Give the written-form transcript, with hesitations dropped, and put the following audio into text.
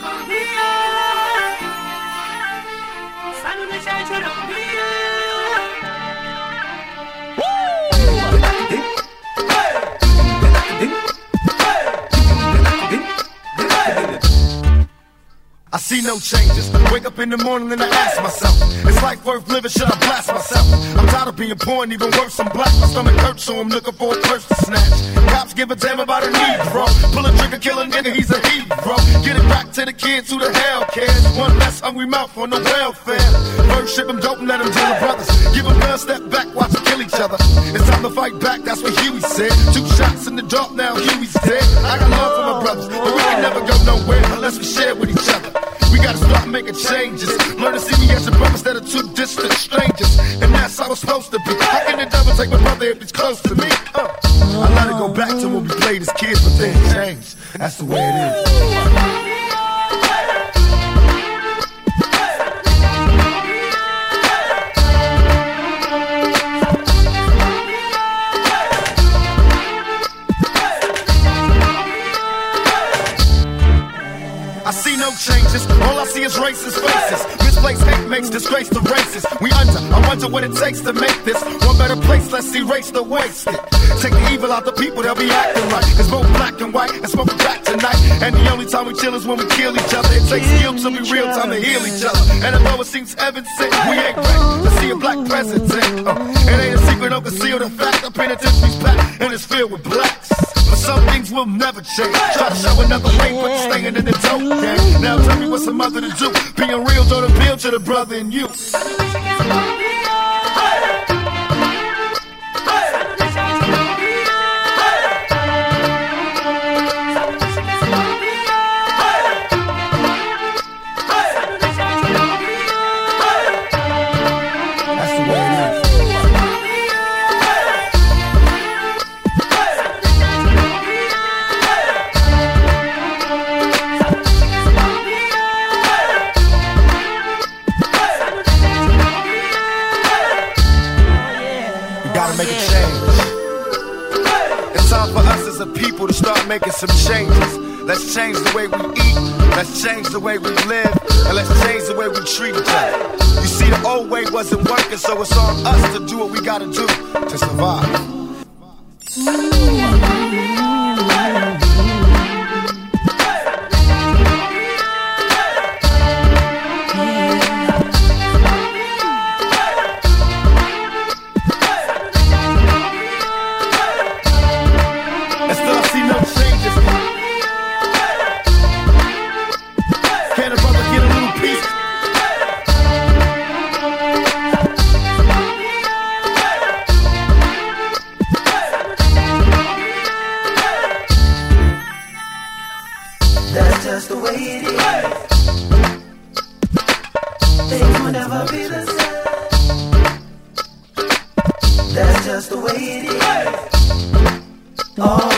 I see no changes. Wake up in the morning and I ask myself, is life worth living? Should I blast myself? I'm tired of being poor and even worse, I'm black. My stomach hurts, so I'm looking for a purse to snatch. Cops give a damn about a Negro. Pull a trigger, kill a nigga, he's a hero. Get it back to the kids who the hell cares. One less hungry mouth on the welfare. First ship them dope and let them deal with brothers. Give them guns, step back, watch them kill each other. It's time to fight back, that's what Huey said. 2 shots in the dark, now Huey's dead. I got love for my brothers, but we can never go nowhere unless we share with each other. We gotta start making changes. Learn to see me as your brother instead of 2 distant strangers. And that's how it's supposed to be. How can the devil take my brother if he's close to me? I let it go back to when we played as kids, but things changed. That's the way it is. I see no changes, all I see is racist faces. Misplaced hate makes disgrace to races. I wonder what it takes to make this one better place, let's erase the wasted. Take the evil out the people, they'll be acting right. It's both black and white, and smoking crack tonight. And the only time we chill is when we kill each other. It takes skill to be real time to heal each other. And although it seems heaven sent, we ain't ready to see a black president. It ain't a secret, don't conceal the fact. The penitentiary's packed, and it's filled with blacks. But some things will never change. Try to show another way, but you're staying in the dope game. Now tell me what's a mother to do. Being real don't appeal to the brother in you. People to start making some changes. Let's change the way we eat, let's change the way we live, and let's change the way we treat each other. You see, the old way wasn't working, so it's on us to do what we gotta do to survive. That's just the way it is. Things will never be the same. That's just the way it is. Oh.